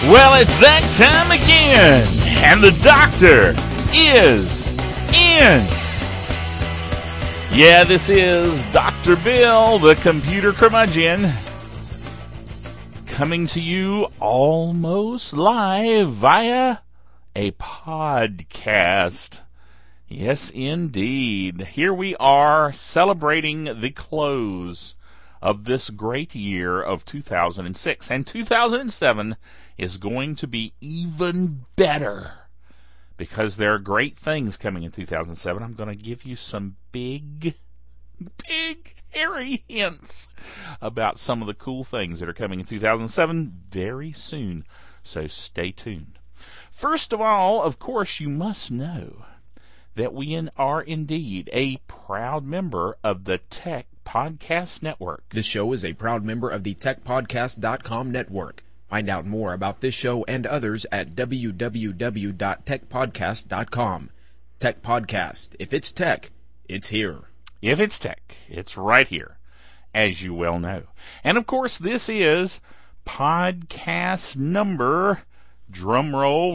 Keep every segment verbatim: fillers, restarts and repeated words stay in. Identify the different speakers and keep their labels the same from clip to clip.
Speaker 1: Well, it's that time again, and the doctor is in. Yeah, this is Doctor Bill, the computer curmudgeon, coming to you almost live via a podcast. Yes, indeed. Here we are celebrating the close of this great year of two thousand six. And two thousand seven is going to be even better because there are great things coming in two thousand seven. I'm going to give you some big, big, hairy hints about some of the cool things that are coming in two thousand seven very soon. So stay tuned. First of all, of course, you must know that we in, are indeed a proud member of the Tech Podcast Network.
Speaker 2: This show is a proud member of the tech podcast dot com network. Find out more about this show and others at w w w dot tech podcast dot com. Tech Podcast. If it's tech, it's here.
Speaker 1: If it's tech, it's right here, as you well know. And of course, this is podcast number, drum roll,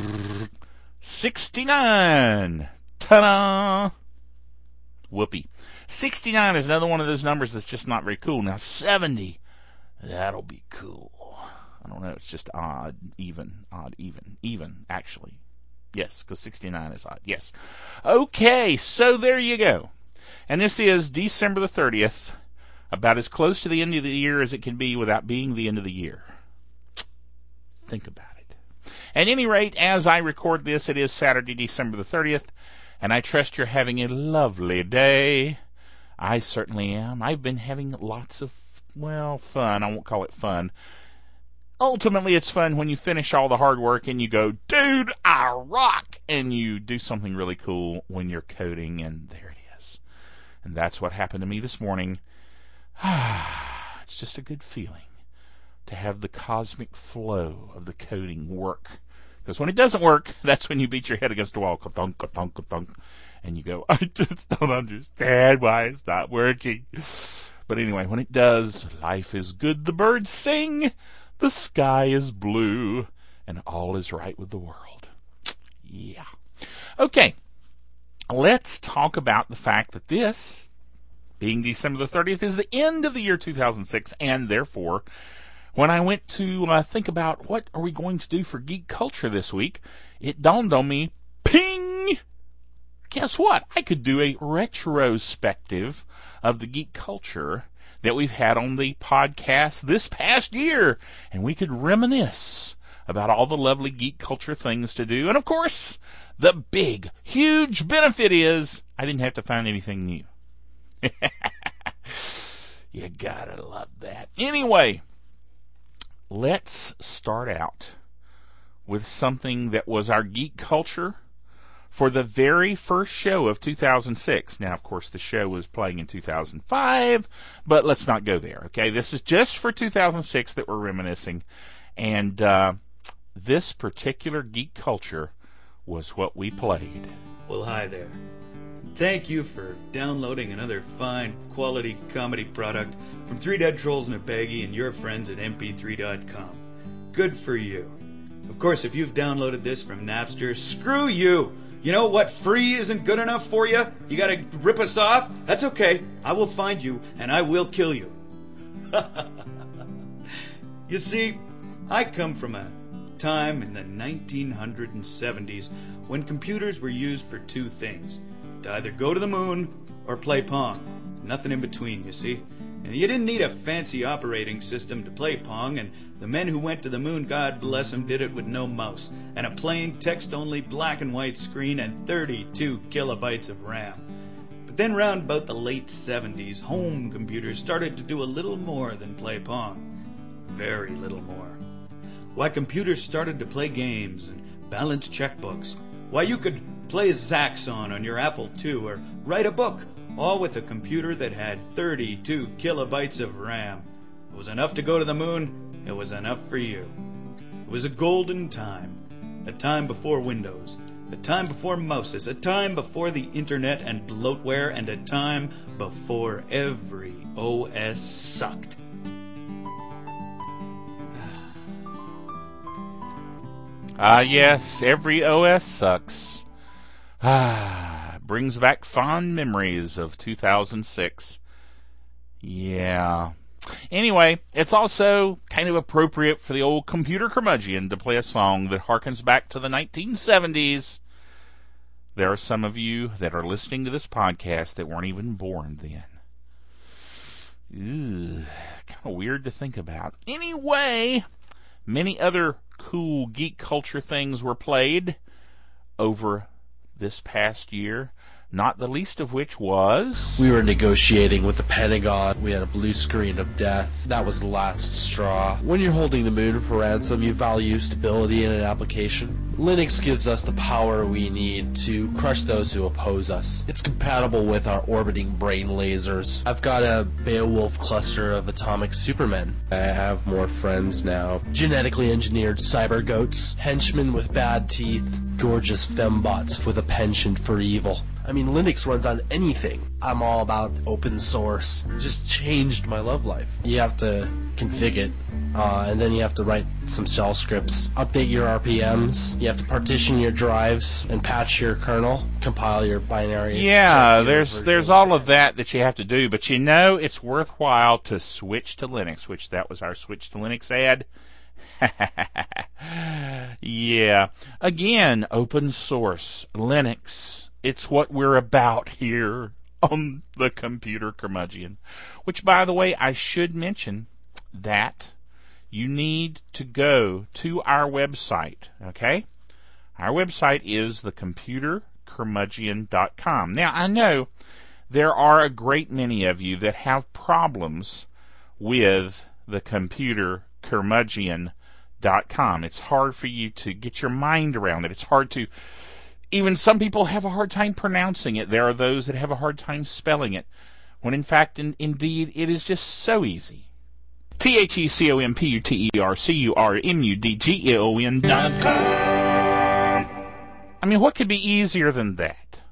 Speaker 1: sixty-nine. Ta-da! Whoopee. sixty-nine is another one of those numbers that's just not very cool. Now, seventy, that'll be cool. I don't know, it's just odd, even, odd, even, even, actually. Yes, because sixty-nine is odd, yes. Okay, so there you go. And this is December the thirtieth, about as close to the end of the year as it can be without being the end of the year. Think about it. At any rate, as I record this, it is Saturday, December the thirtieth, and I trust you're having a lovely day. I certainly am. I've been having lots of, well, fun. I won't call it fun. Ultimately, it's fun when you finish all the hard work and you go, dude, I rock, and you do something really cool when you're coding, and there it is. And that's what happened to me this morning. It's just a good feeling to have the cosmic flow of the coding work. Because when it doesn't work, that's when you beat your head against the wall, ka-thunk, ka-thunk, ka-thunk, and you go, I just don't understand why it's not working. But anyway, when it does, life is good, the birds sing, the sky is blue, and all is right with the world. Yeah. Okay, let's talk about the fact that this, being December the thirtieth, is the end of the year two thousand six, and therefore, when I went to uh, think about what are we going to do for geek culture this week, it dawned on me, ping! Guess what? I could do a retrospective of the geek culture that we've had on the podcast this past year, and we could reminisce about all the lovely geek culture things to do. And of course, the big, huge benefit is I didn't have to find anything new. You gotta love that. Anyway, let's start out with something that was our geek culture for the very first show of two thousand six. Now, of course, the show was playing in two thousand five, but let's not go there, okay? This is just for two thousand six that we're reminiscing, and uh, this particular geek culture was what we played.
Speaker 3: Well, hi there. Thank you for downloading another fine quality comedy product from Three Dead Trolls and a Baggie and your friends at M P three dot com. Good for you. Of course, if you've downloaded this from Napster, screw you! You know what? Free isn't good enough for you? You gotta rip us off? That's okay. I will find you and I will kill you. You see, I come from a time in the nineteen seventies when computers were used for two things. To either go to the moon or play Pong. Nothing in between, you see. And you didn't need a fancy operating system to play Pong, and the men who went to the moon, God bless them, did it with no mouse, and a plain text-only black and white screen and thirty-two kilobytes of RAM. But then round about the late seventies, home computers started to do a little more than play Pong. Very little more. Why, computers started to play games and balance checkbooks. Why, you could play Zaxxon on your Apple two or write a book, all with a computer that had thirty-two kilobytes of RAM. It was enough to go to the moon. It was enough for you. It was a golden time. A time before Windows. A time before mouses. A time before the internet and bloatware. And a time before every O S sucked.
Speaker 1: Ah, yes, every O S sucks. Ah, brings back fond memories of two thousand six. Yeah. Anyway, it's also kind of appropriate for the old computer curmudgeon to play a song that harkens back to the nineteen seventies. There are some of you that are listening to this podcast that weren't even born then. Ew, kind of weird to think about. Anyway, many other cool geek culture things were played over this past year, not the least of which was...
Speaker 4: We were negotiating with the Pentagon. We had a blue screen of death. That was the last straw. When you're holding the moon for ransom, you value stability in an application. Linux gives us the power we need to crush those who oppose us. It's compatible with our orbiting brain lasers. I've got a Beowulf cluster of atomic supermen. I have more friends now. Genetically engineered cyber goats, henchmen with bad teeth, gorgeous fembots with a penchant for evil. I mean, Linux runs on anything. I'm all about open source. It just changed my love life. You have to config it, uh, and then you have to write some shell scripts, update your R P Ms, you have to partition your drives and patch your kernel, compile your binary.
Speaker 1: Yeah, there's version. there's all of that that you have to do, but you know it's worthwhile to switch to Linux, which that was our switch to Linux ad. Yeah. Again, open source, Linux. It's what we're about here on the Computer Curmudgeon. Which, by the way, I should mention that you need to go to our website, okay? Our website is the computer curmudgeon dot com. Now, I know there are a great many of you that have problems with the computer curmudgeon dot com. It's hard for you to get your mind around it. It's hard to... Even some people have a hard time pronouncing it. There are those that have a hard time spelling it, when in fact, in, indeed, it is just so easy. T H E C O M P U T E R C U R M U D G E O N dot com. I mean, what could be easier than that?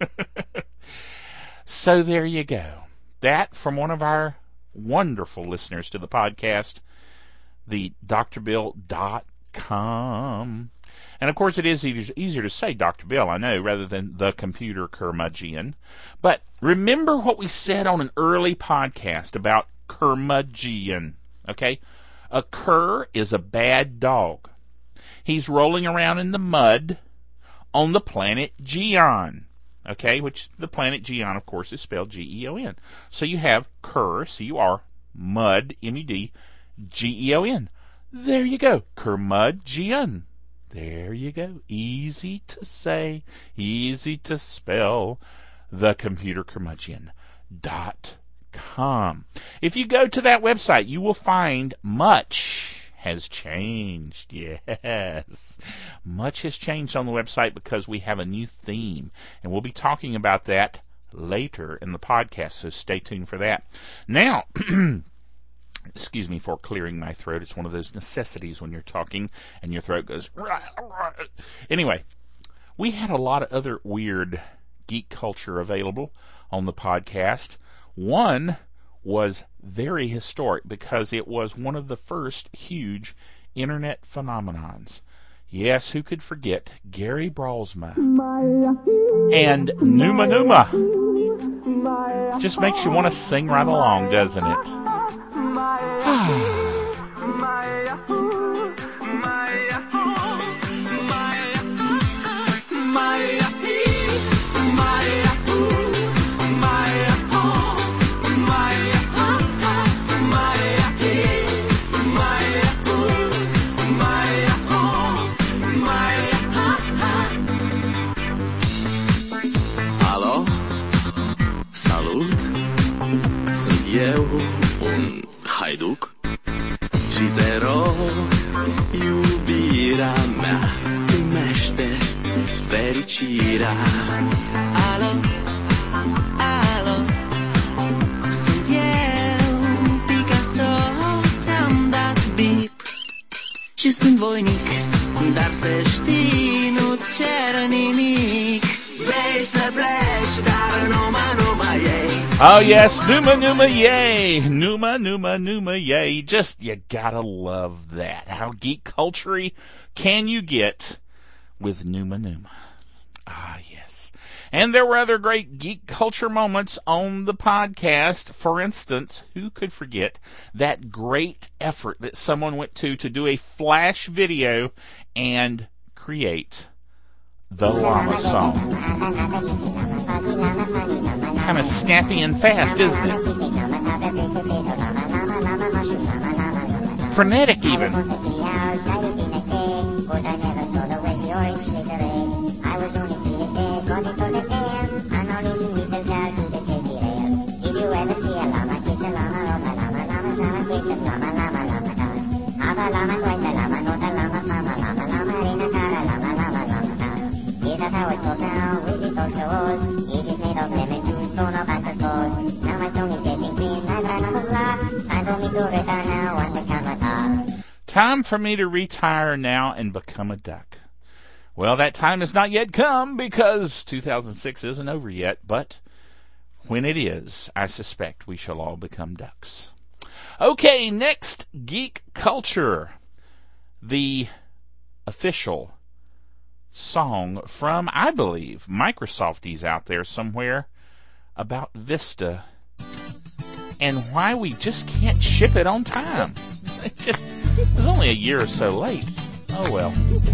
Speaker 1: So there you go. That from one of our wonderful listeners to the podcast, the D R bill dot com. And, of course, it is easier to say Doctor Bill, I know, rather than the Computer Curmudgeon. But remember what we said on an early podcast about curmudgeon, okay? A cur is a bad dog. He's rolling around in the mud on the planet Geon, okay? Which the planet Geon, of course, is spelled G E O N. So you have cur, C U R, mud, M U D, G E O N. There you go, curmudgeon. There you go. Easy to say, easy to spell. the computer curmudgeon dot com. If you go to that website, you will find much has changed. Yes. Much has changed on the website because we have a new theme. And we'll be talking about that later in the podcast, so stay tuned for that. Now... Excuse me for clearing my throat. It's one of those necessities when you're talking and your throat goes... Anyway, we had a lot of other weird geek culture available on the podcast. One was very historic because it was one of the first huge internet phenomenons. Yes, who could forget Gary Bralsma and Numa Numa? Just makes you want to sing right along, doesn't it?
Speaker 5: Alo? Salut! Sunt eu, un haiduc și te rog, iubirea mea, primește fericirea. Alo, alo, sunt eu, Picasso, ți-am dat bip și sunt voinic, dar să știi, nu-ți cer nimic. Vrei să pleci, dar numai, numai ei
Speaker 1: Oh yes, Numa Numa Yay! Numa Numa Numa Yay! Just, you gotta love that. How geek culture-y can you get with Numa Numa? Ah yes. And there were other great geek culture moments on the podcast. For instance, who could forget that great effort that someone went to to do a flash video and create the llama song. Kind of snappy and fast, isn't it? Frenetic even. Time for me to retire now and become a duck. Well, that time has not yet come because two thousand six isn't over yet, but when it is, I suspect we shall all become ducks. Okay, next, geek culture. The official song from, I believe, Microsofties out there somewhere about Vista and why we just can't ship it on time. It just it was only a year or so late. Oh well.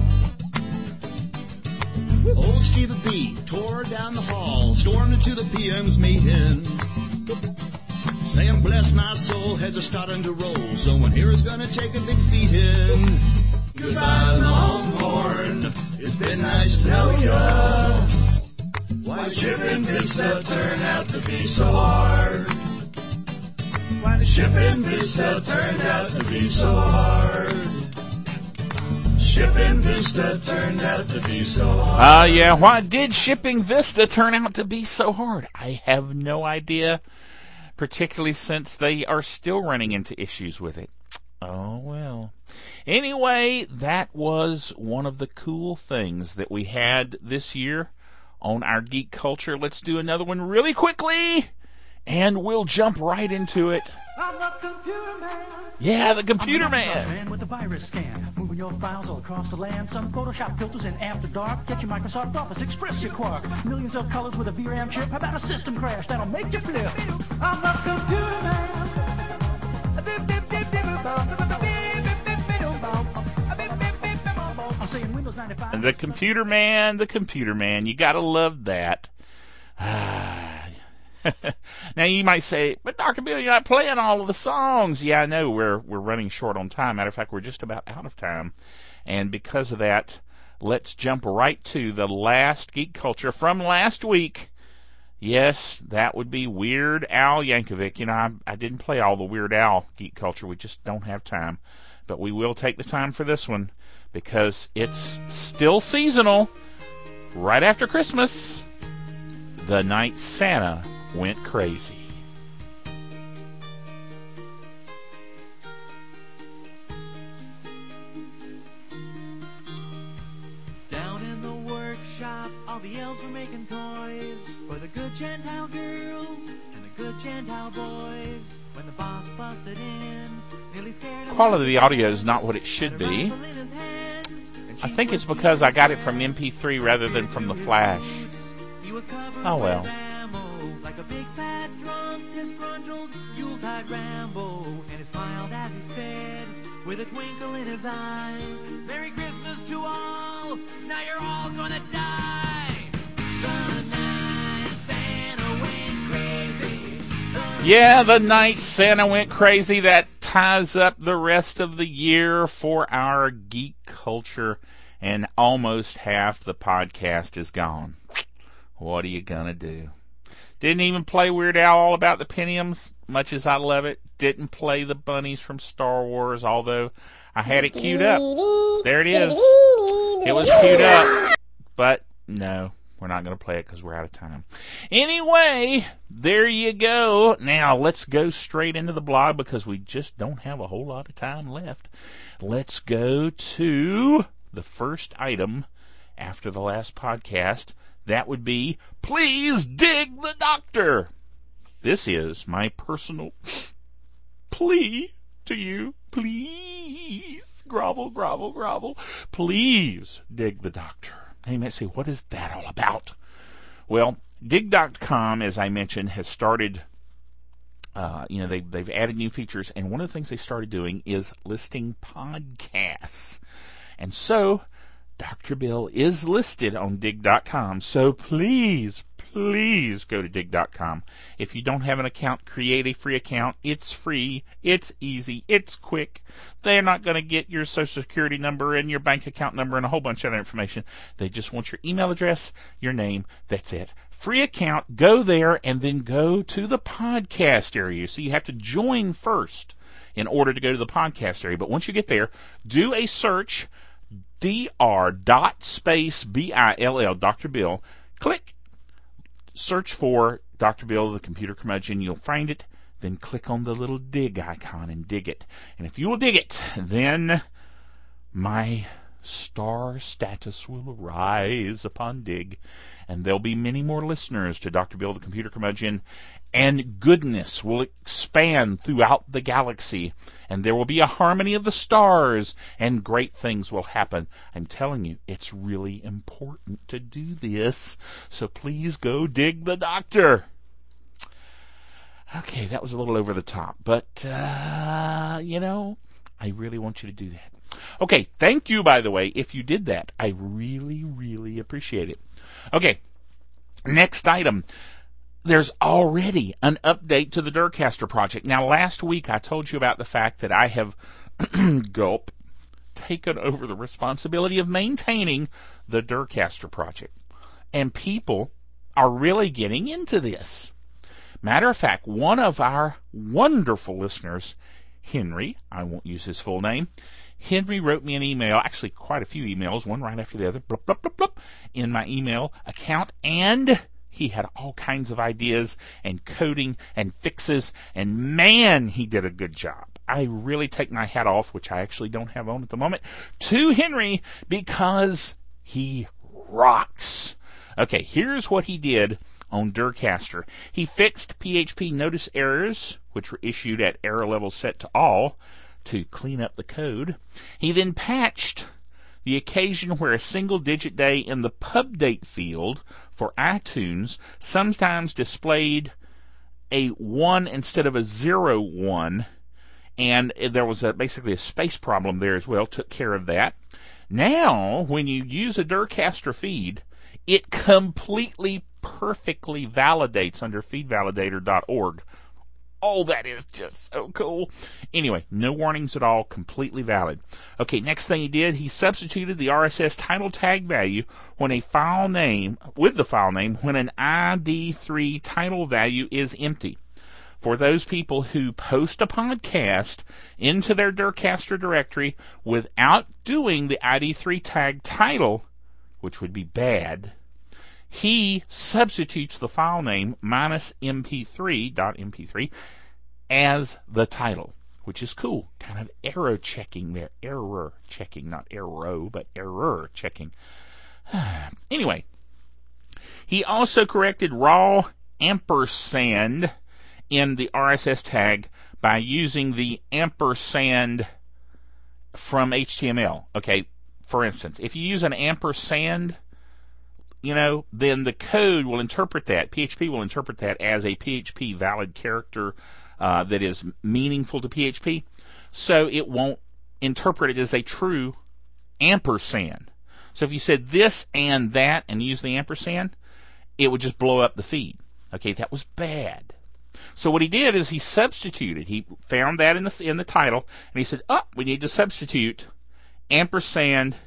Speaker 6: Old Stevie B tore down the hall, stormed into the P M's meeting, saying, bless my soul, heads are starting to roll, someone here is gonna take a big beating. Goodbye, Longhorn, it's been nice to know ya. Why shipping Vista turned out to be so hard? Why the shipping Vista turned out to be so hard? Shipping Vista turned out to be so hard.
Speaker 1: Ah, uh, yeah, why did shipping Vista turn out to be so hard? I have no idea, particularly since they are still running into issues with it. Oh, well. Anyway, that was one of the cool things that we had this year on our geek culture. Let's do another one really quickly, and we'll jump right into it.
Speaker 7: I'm the computer man.
Speaker 1: Yeah, the computer
Speaker 7: I'm
Speaker 1: man.
Speaker 7: man with a virus scan, moving your files all across the land. Some Photoshop filters in After Dark. Get your Microsoft Office, express your quark. Millions of colors with a V RAM chip. How about a system crash that'll make you flip? I'm the computer man. I'm saying Windows ninety-five.
Speaker 1: The computer man, the computer man. You gotta love that. Now you might say, but Doctor Bill, you're not playing all of the songs. Yeah, I know we're we're running short on time. Matter of fact, we're just about out of time. And because of that, let's jump right to the last geek culture from last week. Yes, that would be Weird Al Yankovic. You know, I, I didn't play all the Weird Al geek culture. We just don't have time. But we will take the time for this one because it's still seasonal. Right after Christmas, the night Santa went crazy.
Speaker 8: Down in the workshop, all the elves were making toys for the good Gentile girls and the good Gentile boys. When the boss busted in, nearly scared him.
Speaker 1: Quality of the audio is not what it should be. I think it's because I got it from M P three rather than from the Flash. Oh well.
Speaker 8: Like a big fat drunk, disgruntled Yuletide Rambo, and he smiled as he said, with a twinkle in his eye, Merry Christmas to all, now you're all gonna die. The night Santa went crazy. The
Speaker 1: Yeah, the night Santa went crazy. That ties up the rest of the year for our geek culture, and almost half the podcast is gone. What are you gonna do? Didn't even play Weird Al All About the Pentiums, much as I love it. Didn't play the bunnies from Star Wars, although I had it queued up. There it is. It was queued up. But no, we're not going to play it because we're out of time. Anyway, there you go. Now let's go straight into the blog because we just don't have a whole lot of time left. Let's go to the first item after the last podcast. That would be, please dig the doctor. This is my personal plea to you. Please, grovel, grovel, grovel. Please dig the doctor. Now you might say, what is that all about? Well, dig dot com, as I mentioned, has started, uh, you know, they, they've added new features, and one of the things they started doing is listing podcasts. And so, Doctor Bill is listed on dig dot com, so please, please go to dig dot com. If you don't have an account, create a free account. It's free, it's easy, it's quick. They're not going to get your social security number and your bank account number and a whole bunch of other information. They just want your email address, your name, that's it. Free account, go there, and then go to the podcast area. So you have to join first in order to go to the podcast area. But once you get there, do a search, Dr. dot space B I L L, Doctor Bill. Click, search for Doctor Bill, the Computer Curmudgeon. You'll find it. Then click on the little dig icon and dig it. And if you will dig it, then my star status will rise upon dig, and there'll be many more listeners to Doctor Bill, the Computer Curmudgeon, and goodness will expand throughout the galaxy, and there will be a harmony of the stars, and great things will happen. I'm telling you, it's really important to do this, so please go dig the doctor. Okay, that was a little over the top, but, uh, you know, I really want you to do that. Okay, thank you, by the way, if you did that. I really, really appreciate it. Okay, next item. There's already an update to the Durcaster project. Now, last week I told you about the fact that I have, gulp, taken over the responsibility of maintaining the Durcaster project. And people are really getting into this. Matter of fact, one of our wonderful listeners, Henry, I won't use his full name, Henry wrote me an email, actually quite a few emails, one right after the other, blop, blop, blop, blop, in my email account, and he had all kinds of ideas and coding and fixes, and man, he did a good job. I really take my hat off, which I actually don't have on at the moment, to Henry, because he rocks. Okay, here's what he did on Durcaster. He fixed P H P notice errors, which were issued at error level set to all, to clean up the code. He then patched the occasion where a single digit day in the pub date field for iTunes sometimes displayed a one instead of a zero one, and there was a, basically a space problem there as well. Took care of that. Now, when you use a Durcaster feed, it completely, perfectly validates under feed validator dot org. Oh, that is just so cool. Anyway, no warnings at all, completely valid. Okay, next thing he did, he substituted the R S S title tag value when a file name, with the file name, when an I D three title value is empty. For those people who post a podcast into their Durcaster directory without doing the I D three tag title, which would be bad, he substitutes the file name minus M P three dot M P three as the title, which is cool. Kind of error checking there. Error checking, not arrow, but error checking. Anyway, he also corrected raw ampersand in the R S S tag by using the ampersand from H T M L. Okay, for instance, if you use an ampersand, you know, then the code will interpret that, P H P will interpret that as a P H P valid character uh, that is meaningful to P H P, so it won't interpret it as a true ampersand. So if you said this and that and use the ampersand, it would just blow up the feed. Okay, that was bad. So what he did is he substituted, he found that in the in the title, and he said, oh, we need to substitute ampersand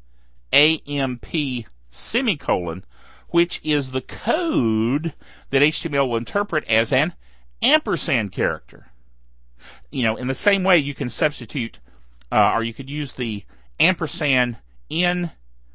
Speaker 1: A M P semicolon, which is the code that H T M L will interpret as an ampersand character. You know, in the same way you can substitute, uh, or you could use the ampersand N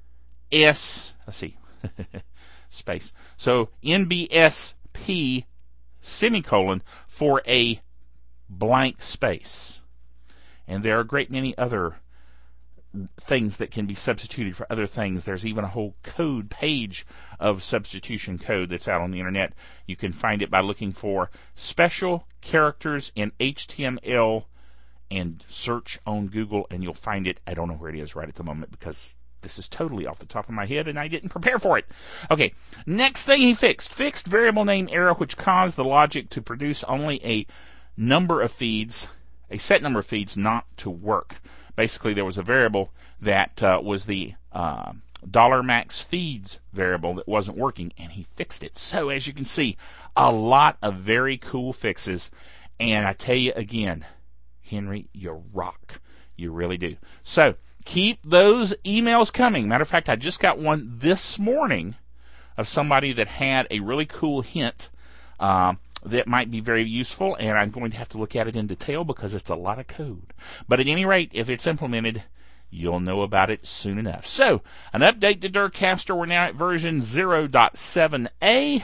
Speaker 1: S, let's see, space. So N B S P semicolon for a blank space. And there are a great many other things that can be substituted for other things. There's even a whole code page of substitution code that's out on the internet. You can find it by looking for special characters in H T M L and search on Google, and you'll find it. I don't know where it is right at the moment because this is totally off the top of my head and I didn't prepare for it. Okay, next thing he fixed. Fixed variable name error, which caused the logic to produce only a number of feeds, a set number of feeds, not to work. Basically, there was a variable that uh, was the uh, dollar max feeds variable that wasn't working, and he fixed it. So, as you can see, a lot of very cool fixes. And I tell you again, Henry, you rock. You really do. So, keep those emails coming. Matter of fact, I just got one this morning of somebody that had a really cool hint um, that might be very useful, and I'm going to have to look at it in detail because it's a lot of code. But at any rate, if it's implemented, you'll know about it soon enough. So, an update to Durcaster. We're now at version zero point seven A.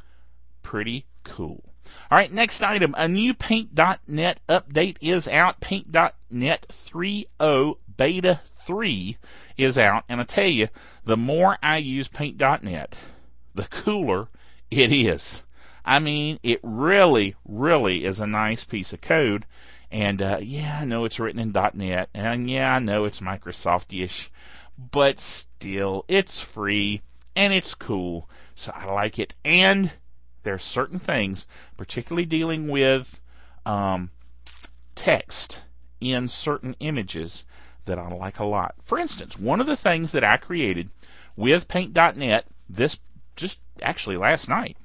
Speaker 1: Pretty cool. All right, next item. A new Paint dot net update is out. Paint dot net three point oh Beta three is out. And I tell you, the more I use Paint dot net, the cooler it is. I mean, it really, really is a nice piece of code. And, uh, yeah, I know it's written in .NET. And, yeah, I know it's Microsoft-ish. But still, it's free. And it's cool. So I like it. And there are certain things, particularly dealing with um, text in certain images, that I like a lot. For instance, one of the things that I created with Paint dot net, this just actually last night,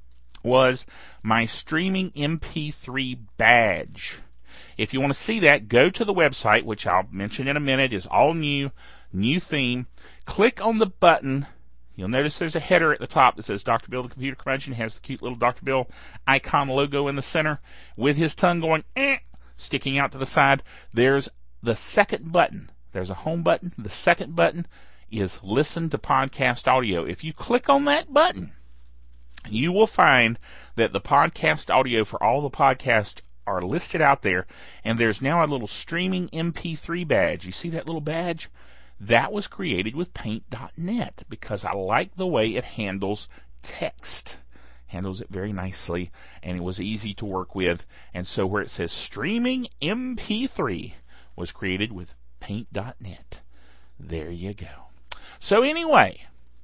Speaker 1: was my streaming M P three badge. If you want to see that, go to the website, which I'll mention in a minute, is all new, new theme. Click on the button. You'll notice there's a header at the top that says Doctor Bill the Computer Curmudgeon. Has the cute little Doctor Bill icon logo in the center with his tongue going eh, sticking out to the side. There's the second button. There's a home button. The second button is Listen to Podcast Audio. If you click on that button, you will find that the podcast audio for all the podcasts are listed out there, and there's now a little streaming M P three badge. You see that little badge? That was created with Paint dot net because I like the way it handles text. Handles it very nicely, and it was easy to work with. And so where it says streaming M P three was created with Paint dot net. There you go. So anyway,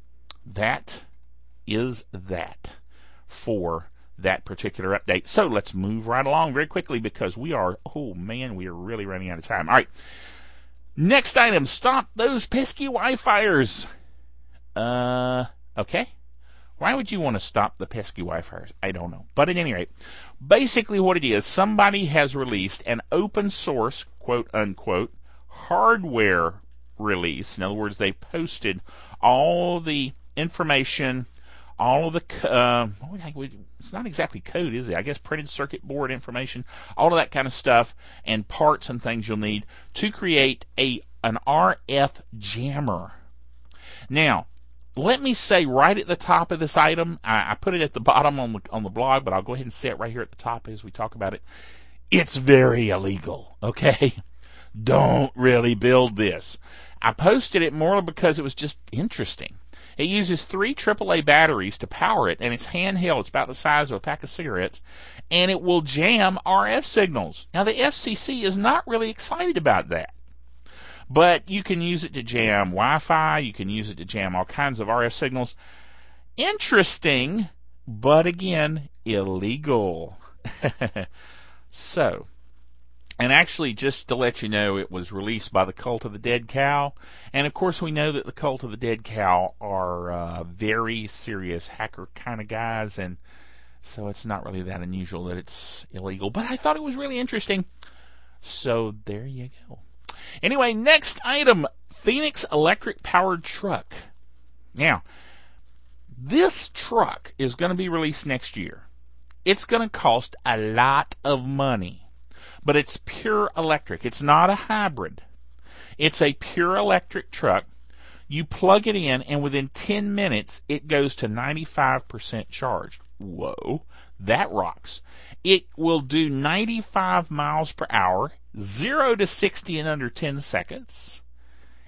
Speaker 1: that is that for that particular update. So let's move right along very quickly because we are, oh man, we are really running out of time. All right. Next item, stop those pesky Wi-Fiers. Uh, okay. Why would you want to stop the pesky Wi-Fiers? I don't know. But at any rate, basically what it is, somebody has released an open source, quote unquote, hardware release. In other words, they posted all the information, all of the, uh, it's not exactly code, is it? I guess printed circuit board information, all of that kind of stuff, and parts and things you'll need to create a an R F jammer. Now, let me say right at the top of this item, I, I put it at the bottom on the on the blog, but I'll go ahead and say it right here at the top as we talk about it. It's very illegal, okay? Don't really build this. I posted it more because it was just interesting. It uses three triple A batteries to power it, and it's handheld. It's about the size of a pack of cigarettes, and it will jam R F signals. Now, the F C C is not really excited about that, but you can use it to jam Wi-Fi. You can use it to jam all kinds of R F signals. Interesting, but again, illegal. So, and actually, just to let you know, it was released by the Cult of the Dead Cow. And, of course, we know that the Cult of the Dead Cow are uh, very serious hacker kind of guys. And so it's not really that unusual that it's illegal. But I thought it was really interesting. So there you go. Anyway, next item, Phoenix electric-powered truck. Now, this truck is going to be released next year. It's going to cost a lot of money. But it's pure electric. It's not a hybrid. It's a pure electric truck. You plug it in, and within ten minutes, it goes to ninety-five percent charged. Whoa, that rocks. It will do ninety-five miles per hour, zero to sixty in under ten seconds.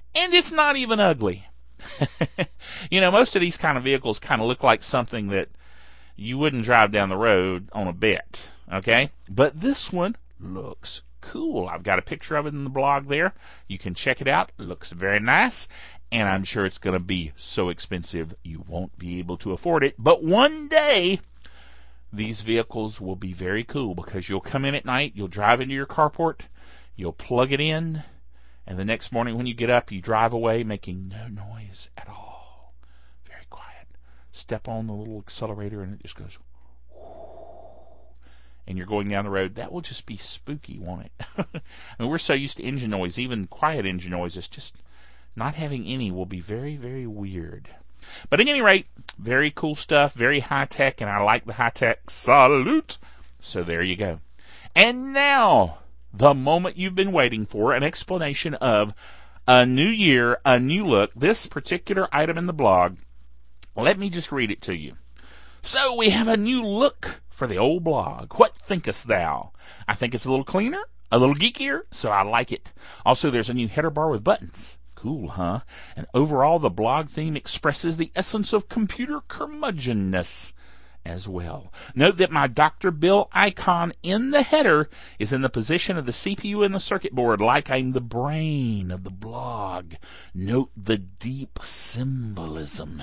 Speaker 1: And it's not even ugly. You know, most of these kind of vehicles kind of look like something that you wouldn't drive down the road on a bet, okay? But this one looks cool. I've got a picture of it in the blog there. You can check it out. It looks very nice, and I'm sure it's going to be so expensive you won't be able to afford it. But one day, these vehicles will be very cool because you'll come in at night, you'll drive into your carport, you'll plug it in, and the next morning when you get up, you drive away making no noise at all. Very quiet. Step on the little accelerator and it just goes, and you're going down the road. That will just be spooky, won't it? I mean, we're so used to engine noise, even quiet engine noise. It's just not having any will be very, very weird. But at any rate, very cool stuff, very high-tech, and I like the high-tech. Salute! So there you go. And now, the moment you've been waiting for, an explanation of a new year, a new look, this particular item in the blog. Let me just read it to you. So we have a new look for the old blog. What thinkest thou? I think it's a little cleaner, a little geekier, so I like it. Also, there's a new header bar with buttons. Cool, huh? And overall, the blog theme expresses the essence of computer curmudgeonness as well. Note that my Doctor Bill icon in the header is in the position of the C P U in the circuit board, like I'm the brain of the blog. Note the deep symbolism.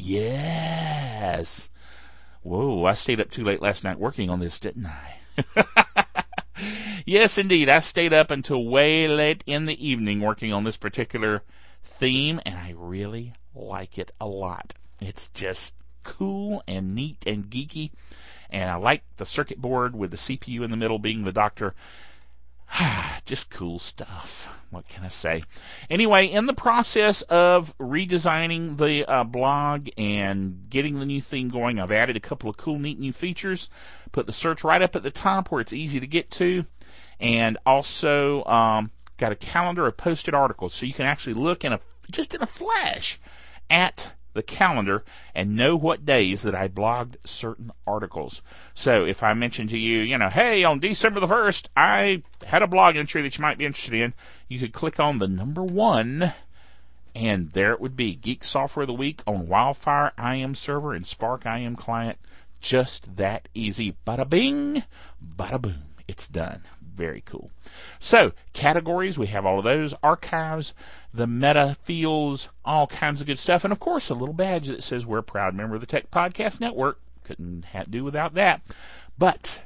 Speaker 1: Yes. Whoa, I stayed up too late last night working on this, didn't I? Yes, indeed. I stayed up until way late in the evening working on this particular theme, and I really like it a lot. It's just cool and neat and geeky, and I like the circuit board with the C P U in the middle being the doctor. Just cool stuff. What can I say? Anyway, in the process of redesigning the uh, blog and getting the new theme going, I've added a couple of cool, neat new features. Put the search right up at the top where it's easy to get to, and also um, got a calendar of posted articles, so you can actually look in a just in a flash at the calendar and know what days that I blogged certain articles. So if I mention to you, you know, hey, on December the first, I had a blog entry that you might be interested in, you could click on the number one, and there it would be. Geek Software of the Week on Wildfire I A M Server and Spark I A M Client. Just that easy. Bada bing, bada boom. It's done. Very cool. So, categories, we have all of those. Archives, the meta fields, all kinds of good stuff. And, of course, a little badge that says we're a proud member of the Tech Podcast Network. Couldn't have, do without that. But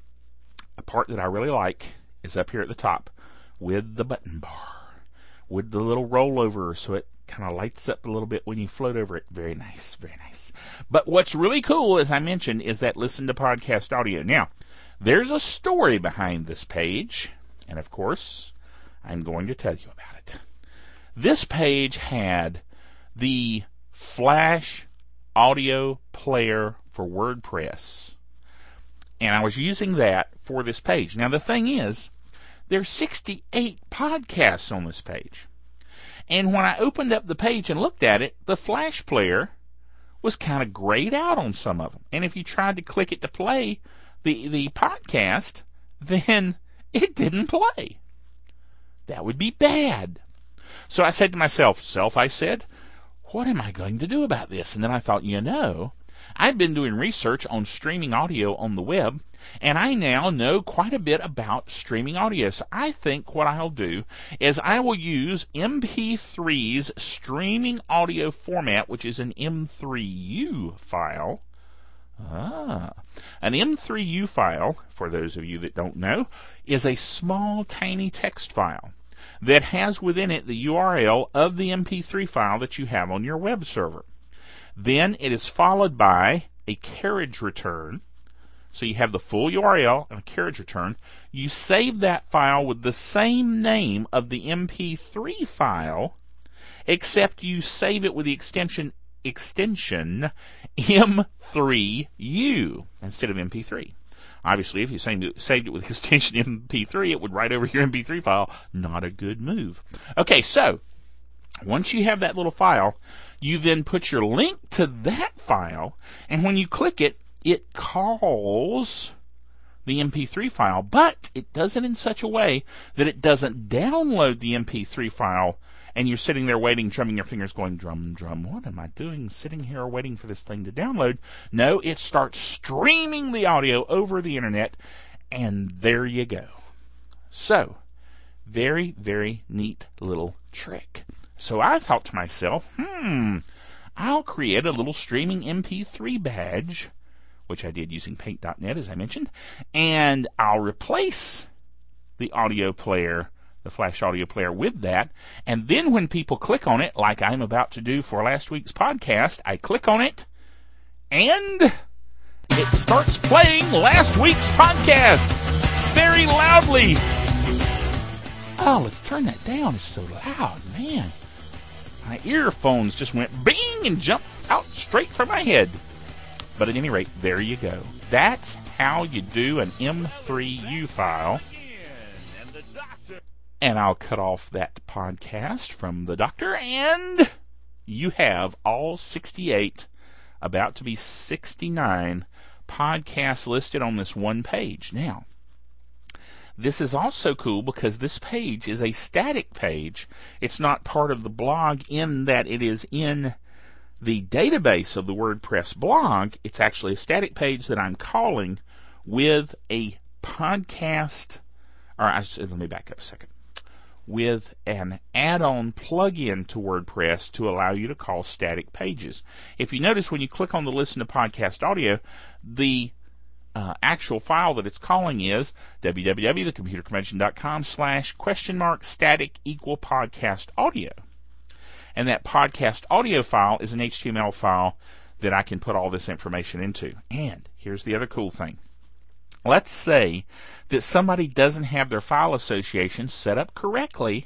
Speaker 1: a part that I really like is up here at the top with the button bar, with the little rollover so it kind of lights up a little bit when you float over it. Very nice, very nice. But what's really cool, as I mentioned, is that listen to podcast audio. Now, there's a story behind this page, and of course, I'm going to tell you about it. This page had the Flash audio player for WordPress, and I was using that for this page. Now, the thing is, there's sixty-eight podcasts on this page, and when I opened up the page and looked at it, the Flash player was kind of grayed out on some of them, and if you tried to click it to play the the podcast, then it didn't play. That would be bad. So I said to myself, self, I said, what am I going to do about this? And then I thought, you know, I've been doing research on streaming audio on the web, and I now know quite a bit about streaming audio. So I think what I'll do is I will use M P three's streaming audio format, which is an M three U file. Ah, an M three U file, for those of you that don't know, is a small, tiny text file that has within it the U R L of the M P three file that you have on your web server. Then it is followed by a carriage return. So you have the full U R L and a carriage return. You save that file with the same name of the M P three file, except you save it with the extension extension M three U instead of M P three. Obviously, if you saved it with extension M P three, it would write over your M P three file. Not a good move. Okay, so once you have that little file, you then put your link to that file, and when you click it, it calls the M P three file, but it does it in such a way that it doesn't download the M P three file, and you're sitting there waiting, drumming your fingers, going, drum, drum, what am I doing sitting here waiting for this thing to download? No, it starts streaming the audio over the internet, and there you go. So, very, very neat little trick. So I thought to myself, hmm, I'll create a little streaming M P three badge, which I did using paint dot net, as I mentioned, and I'll replace the audio player, the flash audio player, with that, and then when people click on it, like I'm about to do for last week's podcast, I click on it, and it starts playing last week's podcast very loudly. Oh, let's turn that down. It's so loud, man. My earphones just went bing and jumped out straight from my head. But at any rate, there you go. That's how you do an M three U file. And I'll cut off that podcast from the doctor, and you have all sixty-eight, about to be sixty-nine, podcasts listed on this one page. Now, this is also cool because this page is a static page. It's not part of the blog in that it is in the database of the WordPress blog. It's actually a static page that I'm calling with a podcast, or I should, let me back up a second, with an add-on plugin to WordPress to allow you to call static pages. If you notice, when you click on the Listen to Podcast Audio, the uh, actual file that it's calling is www.thecomputerconvention.com slash question mark static equal podcast audio. And that podcast audio file is an H T M L file that I can put all this information into. And here's the other cool thing. Let's say that somebody doesn't have their file association set up correctly.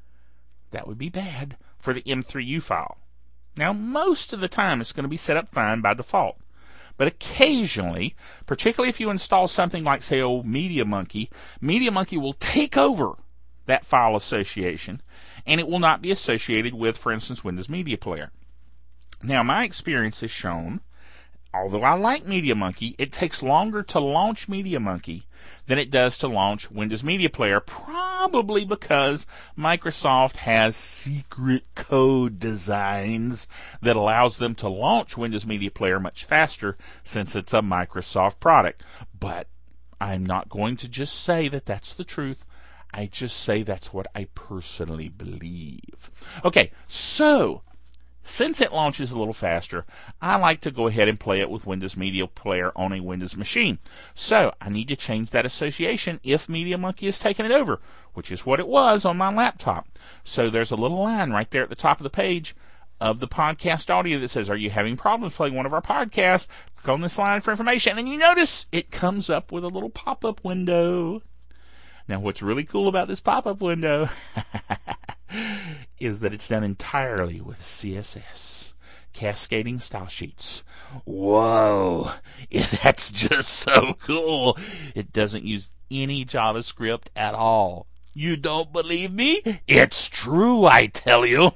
Speaker 1: That would be bad for the M three U file. Now, most of the time, it's going to be set up fine by default. But occasionally, particularly if you install something like, say, old MediaMonkey, MediaMonkey will take over that file association, and it will not be associated with, for instance, Windows Media Player. Now, my experience has shown, although I like MediaMonkey, it takes longer to launch MediaMonkey than it does to launch Windows Media Player, probably because Microsoft has secret code designs that allows them to launch Windows Media Player much faster since it's a Microsoft product. But I'm not going to just say that that's the truth. I just say that's what I personally believe. Okay, so since it launches a little faster, I like to go ahead and play it with Windows Media Player on a Windows machine. So I need to change that association if MediaMonkey is taking it over, which is what it was on my laptop. So there's a little line right there at the top of the page of the podcast audio that says, are you having problems playing one of our podcasts? Click on this line for information. And you notice it comes up with a little pop-up window. Now, what's really cool about this pop-up window is that it's done entirely with C S S, cascading style sheets. Whoa, that's just so cool. It doesn't use any JavaScript at all. You don't believe me? It's true, I tell you.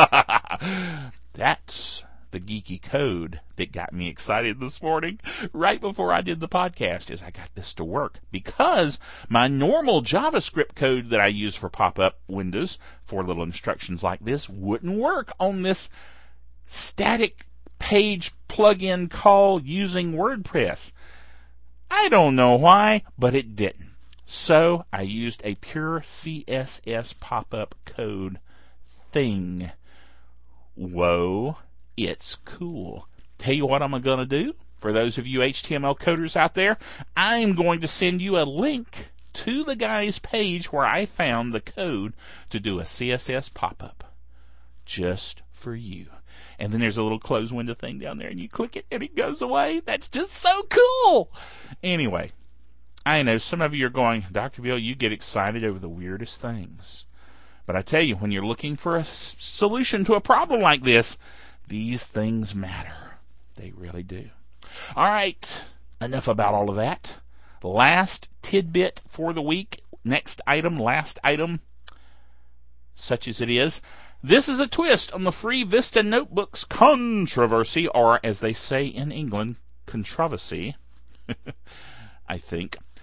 Speaker 1: That's the geeky code that got me excited this morning right before I did the podcast, is I got this to work, because my normal JavaScript code that I use for pop-up windows for little instructions like this wouldn't work on this static page plugin call using WordPress. I don't know why, but it didn't. So I used a pure C S S pop-up code thing. Whoa. It's cool. Tell you what I'm going to do. For those of you H T M L coders out there, I'm going to send you a link to the guy's page where I found the code to do a C S S pop-up. Just for you. And then there's a little close window thing down there, and you click it, and it goes away. That's just so cool. Anyway, I know some of you are going, Doctor Bill, you get excited over the weirdest things. But I tell you, when you're looking for a s- solution to a problem like this, these things matter. They really do. All right, enough about all of that. Last tidbit for the week. Next item, last item, such as it is. This is a twist on the free Vista Notebooks controversy, or as they say in England, controversy, I think.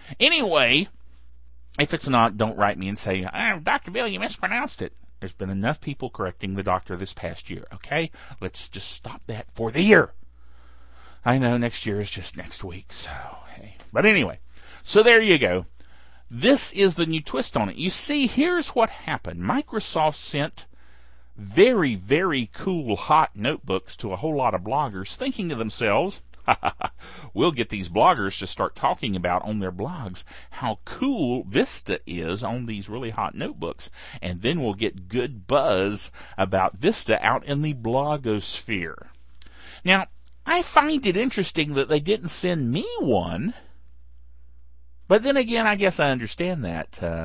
Speaker 1: Anyway, if it's not, don't write me and say, oh, Doctor Bill, you mispronounced it. There's been enough people correcting the doctor this past year, okay? Let's just stop that for the year. I know next year is just next week, so hey. But anyway, so there you go. This is the new twist on it. You see, here's what happened. Microsoft sent very, very cool, hot notebooks to a whole lot of bloggers, thinking to themselves, we'll get these bloggers to start talking about on their blogs how cool Vista is on these really hot notebooks, and then we'll get good buzz about Vista out in the blogosphere. Now, I find it interesting that they didn't send me one, but then again, I guess I understand that. Uh,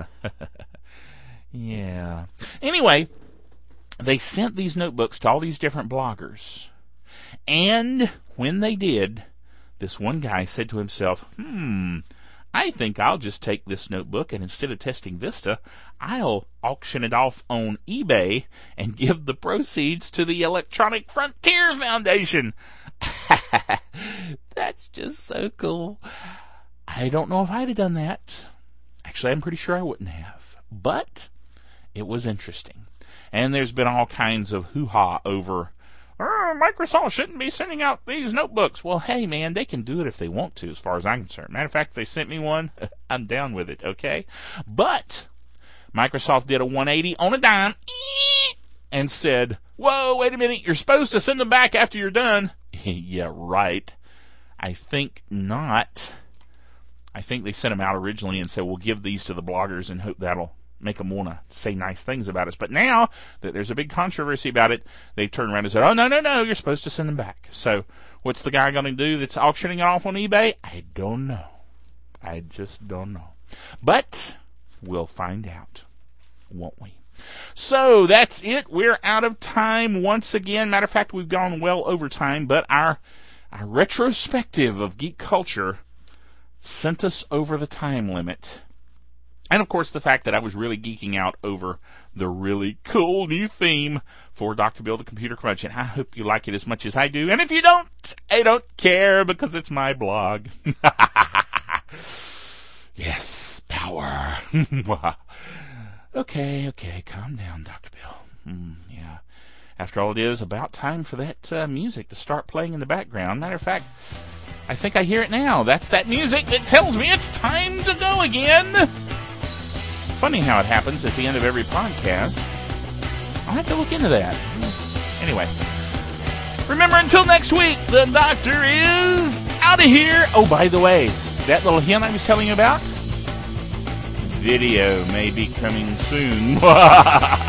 Speaker 1: yeah. Anyway, they sent these notebooks to all these different bloggers. And when they did, this one guy said to himself, hmm, I think I'll just take this notebook and instead of testing Vista, I'll auction it off on eBay and give the proceeds to the Electronic Frontier Foundation. That's just so cool. I don't know if I'd have done that. Actually, I'm pretty sure I wouldn't have. But it was interesting. And there's been all kinds of hoo-ha over, oh, Microsoft shouldn't be sending out these notebooks. Well, hey, man, they can do it if they want to, as far as I'm concerned. Matter of fact, if they sent me one, I'm down with it, okay? But Microsoft did a one eighty on a dime and said, whoa, wait a minute, you're supposed to send them back after you're done. Yeah, right. I think not. I think they sent them out originally and said, we'll give these to the bloggers and hope that'll make them want to say nice things about us. But now that there's a big controversy about it, they turned around and said, oh, no, no, no, you're supposed to send them back. So what's the guy going to do that's auctioning it off on eBay? I don't know. I just don't know. But we'll find out, won't we? So that's it. We're out of time once again. Matter of fact, we've gone well over time, but our, our retrospective of geek culture sent us over the time limit. And, of course, the fact that I was really geeking out over the really cool new theme for Doctor Bill the Computer Curmudgeon. I hope you like it as much as I do. And if you don't, I don't care because it's my blog. Yes, power. Okay, okay, calm down, Doctor Bill. Mm, yeah. After all, it is about time for that uh, music to start playing in the background. Matter of fact, I think I hear it now. That's that music that tells me it's time to go again. Funny how it happens at the end of every podcast. I'll have to look into that. Anyway, remember, until next week, the doctor is out of here. Oh, by the way, that little hint I was telling you about, video may be coming soon.